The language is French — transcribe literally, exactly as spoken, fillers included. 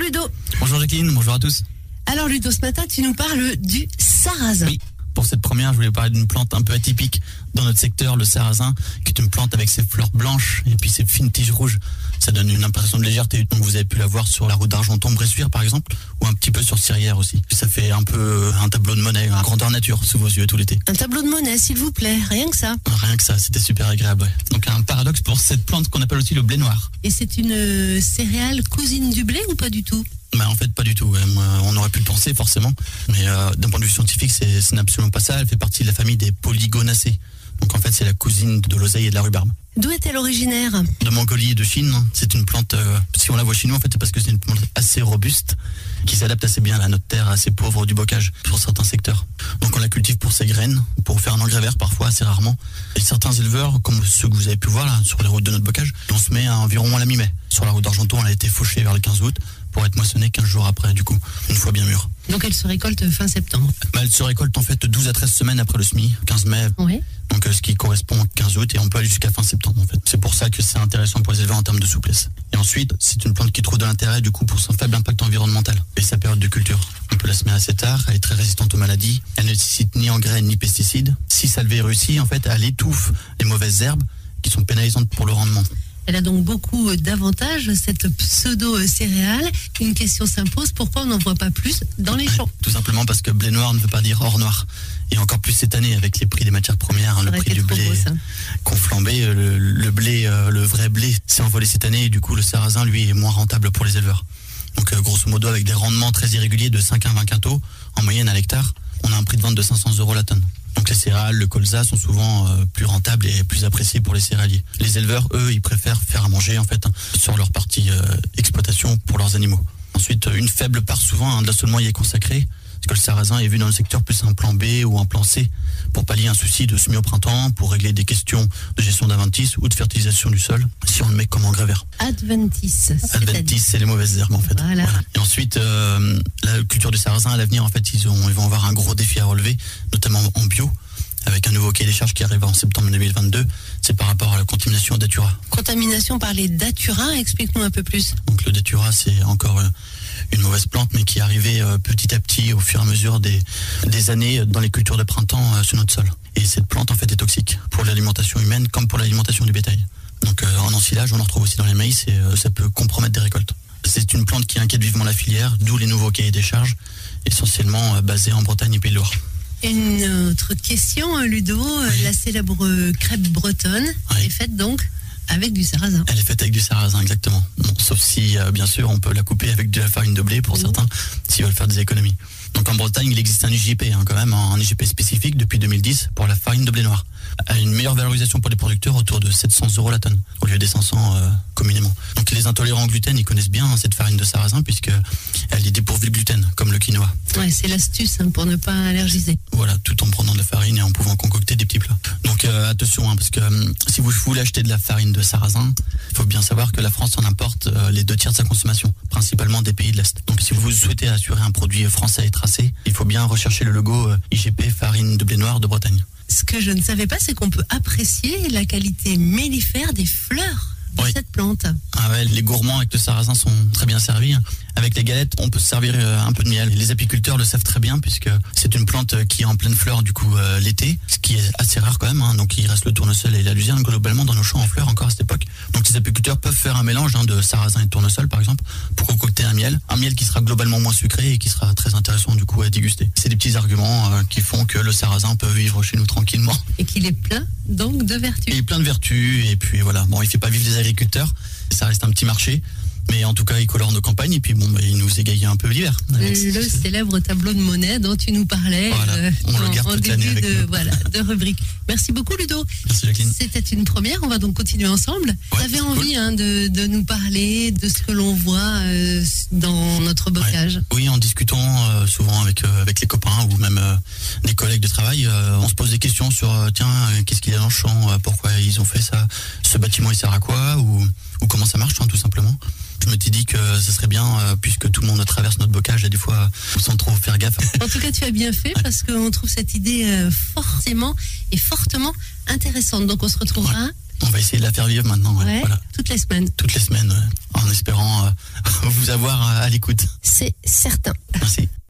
Ludo. Bonjour Jacqueline, bonjour à tous. Alors Ludo, ce matin tu nous parles du sarrasin. Oui, pour cette première, je voulais parler d'une plante un peu atypique dans notre secteur, le sarrasin, qui est une plante avec ses fleurs blanches et puis ses fines tiges rouges. Ça donne une impression de légèreté. Donc vous avez pu la voir sur la route d'Argenton-Bressuire par exemple, ou un petit peu sur Sirière aussi. Ça fait un peu un tableau de Monet, un grandeur nature sous vos yeux tout l'été. Un tableau de Monet, s'il vous plaît, rien que ça. Rien que ça, c'était super agréable. Ouais. Donc un paradoxe pour cette plante qu'on appelle aussi le blé noir. Et c'est une euh, céréale cousine du blé ou pas du tout? Bah en fait pas du tout, ouais. On aurait pu le penser forcément, mais euh, d'un point de vue scientifique c'est, c'est absolument pas ça. Elle fait partie de la famille des Polygonacées. Donc en fait c'est la cousine de l'oseille et de la rhubarbe. D'où est-elle originaire? De Mongolie et de Chine. C'est une plante, euh, si on la voit chez nous en fait c'est parce que c'est une plante assez robuste qui s'adapte assez bien à notre terre assez pauvre du bocage pour certains secteurs. Donc on la cultive pour ses graines, pour faire un engrais vert parfois assez rarement. Et certains éleveurs, comme ceux que vous avez pu voir là sur les routes de notre bocage, on se met à environ à la mi-mai. Sur la route d'Argenton, elle a été fauchée vers le quinze août pour être moissonnée quinze jours après du coup, une fois bien mûre. Donc elle se récolte fin septembre. Bah, elle se récolte en fait douze à treize semaines après le semis, quinze mai. Oui. Donc euh, ce qui correspond au quinze août et on peut aller jusqu'à fin septembre en fait. C'est pour ça que c'est intéressant pour les éleveurs en termes de souplesse. Et ensuite, c'est une plante qui trouve de l'intérêt du coup pour son faible impact environnemental et sa période de culture. On peut la semer assez tard, elle est très résistante aux maladies, elle ne nécessite ni engrais ni pesticides. Si sa levée réussit, en fait, elle étouffe les mauvaises herbes qui sont pénalisantes pour le rendement. Elle a donc beaucoup d'avantages, cette pseudo-céréale. Une question s'impose, pourquoi on n'en voit pas plus dans les champs? Tout simplement parce que blé noir ne veut pas dire or noir. Et encore plus cette année avec les prix des matières premières, hein, le prix du blé qu'on flambait, le, le blé, euh, le vrai blé s'est envolé cette année et du coup le sarrasin lui est moins rentable pour les éleveurs. Donc euh, grosso modo avec des rendements très irréguliers de cinq à vingt quintaux en moyenne à l'hectare, on a un prix de vente de cinq cents euros la tonne. Donc les céréales, le colza sont souvent euh, plus rentables et plus appréciés pour les céréaliers. Les éleveurs, eux, ils préfèrent faire à manger en fait hein, sur leur partie euh, exploitation pour leurs animaux. Ensuite, une faible part souvent hein, de l'assolement y est consacrée, parce que le sarrasin est vu dans le secteur plus un plan B ou un plan C pour pallier un souci de semis au printemps, pour régler des questions de gestion d'adventice ou de fertilisation du sol, si on le met comme engrais vert. Adventice. Adventice, c'est les mauvaises herbes en fait. Voilà. Voilà. Et ensuite, euh, la culture du sarrasin à l'avenir, en fait, ils, ont, ils vont avoir un gros défi à relever, notamment en bio, avec un nouveau cahier des charges qui arrive en septembre deux mille vingt-deux. C'est par rapport à la contamination au datura. Contamination par les datura, explique-nous un peu plus. Donc le datura, c'est encore euh, une mauvaise plante, mais qui est arrivée euh, petit à petit au fur et à mesure des, des années dans les cultures de printemps euh, sur notre sol. Et cette plante, en fait, est toxique pour l'alimentation humaine comme pour l'alimentation du bétail. Donc euh, en ensilage, on en retrouve aussi dans les maïs et euh, ça peut compromettre des récoltes. C'est une plante qui inquiète vivement la filière, d'où les nouveaux cahiers des charges, essentiellement euh, basés en Bretagne et Pays de Loire. Une autre question, Ludo. Oui. La célèbre crêpe bretonne oui. est faite donc avec du sarrasin. Elle est faite avec du sarrasin, exactement. Bon, sauf si, euh, bien sûr, on peut la couper avec de la farine de blé pour mmh. certains, s'ils veulent faire des économies. Donc en Bretagne, il existe un I G P, hein, quand même, un I G P spécifique depuis deux mille dix pour la farine de blé noir. Elle a une meilleure valorisation pour les producteurs, autour de sept cents euros la tonne, au lieu des cinq cents euh, communément. Donc les intolérants au gluten, ils connaissent bien hein, cette farine de sarrasin, puisque elle est dépourvue de gluten, comme le quinoa. Ouais, c'est l'astuce hein, pour ne pas allergiser. Voilà, tout en prenant de la farine et en pouvant concocter des petits plats. Donc euh, attention, hein, parce que euh, si vous voulez acheter de la farine de sarrasin, il faut bien savoir que la France en importe euh, les deux tiers de sa consommation, principalement des pays de l'Est. Donc si vous souhaitez assurer un produit français et tracé, il faut bien rechercher le logo euh, I G P farine de blé noir de Bretagne. Ce que je ne savais pas, c'est qu'on peut apprécier la qualité mellifère des fleurs de oui. cette plante. Ah ouais, les gourmands avec le sarrasin sont très bien servis. Avec les galettes, on peut se servir euh, un peu de miel. Les apiculteurs le savent très bien puisque c'est une plante qui est en pleine fleur du coup euh, l'été, ce qui est assez rare quand même. Hein. Donc il reste le tournesol et la luzerne globalement dans nos champs en fleurs encore à cette époque. Donc les apiculteurs peuvent faire un mélange hein, de sarrasin et de tournesol par exemple pour concocter un miel, un miel qui sera globalement moins sucré et qui sera très intéressant du coup à déguster. C'est des petits arguments euh, qui font que le sarrasin peut vivre chez nous tranquillement. Et qu'il est plein donc de vertus. Il est plein de vertus et puis voilà. Bon, il fait pas vivre les agriculteurs, ça reste un petit marché. Mais en tout cas, il colore nos campagnes et puis bon, bah, il nous égaye un peu l'hiver. Le célèbre tableau de Monet dont tu nous parlais voilà, euh, on en, le garde en toute début avec de, nous. voilà, de rubrique. Merci beaucoup Ludo. Merci Jacqueline. C'était une première, on va donc continuer ensemble. Ouais, tu avais envie cool. hein, de, de nous parler de ce que l'on voit euh, dans notre bocage. Ouais. Oui, en discutant euh, souvent avec, euh, avec les copains ou même euh, des collègues de travail, euh, on se pose des questions sur euh, tiens, euh, qu'est-ce qu'il y a dans le champ, euh, pourquoi ils ont fait ça, ce bâtiment il sert à quoi ou, ou comment ça marche hein, tout simplement. Je me suis dit que ce serait bien, euh, puisque tout le monde traverse notre bocage et des fois sans trop faire gaffe. En tout cas, tu as bien fait ouais. parce qu'on trouve cette idée euh, forcément et fortement intéressante. Donc on se retrouvera. Ouais. On va essayer de la faire vivre maintenant. Ouais, ouais, voilà. Toutes les semaines. Toutes les semaines, ouais. En espérant euh, vous avoir à l'écoute. C'est certain.